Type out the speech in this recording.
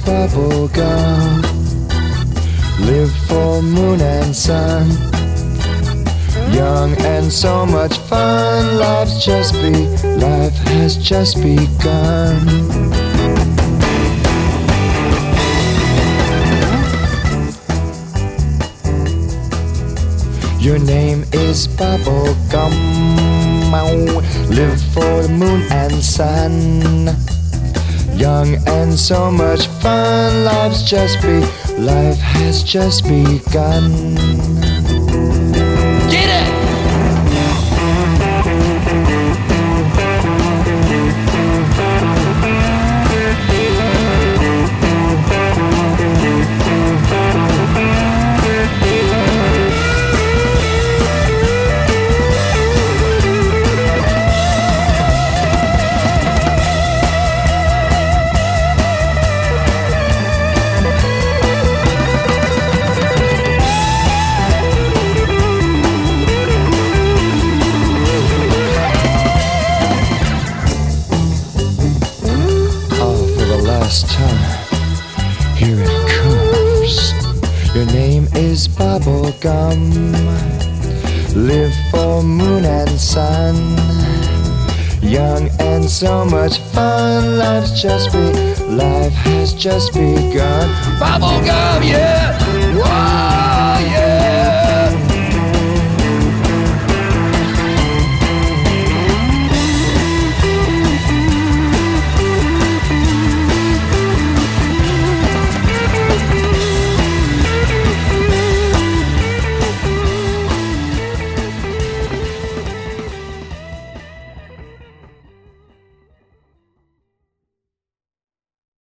bubble gum. Live for moon and sun. Young and so much fun. Life has just begun. Your name is bubble gum. Live for the moon and sun. Young and so much fun. Life has just begun. Get it! Here it comes. Your name is bubble gum. Live for moon and sun. Young and so much fun. Life has just begun. Bubble gum, yeah. Whoa.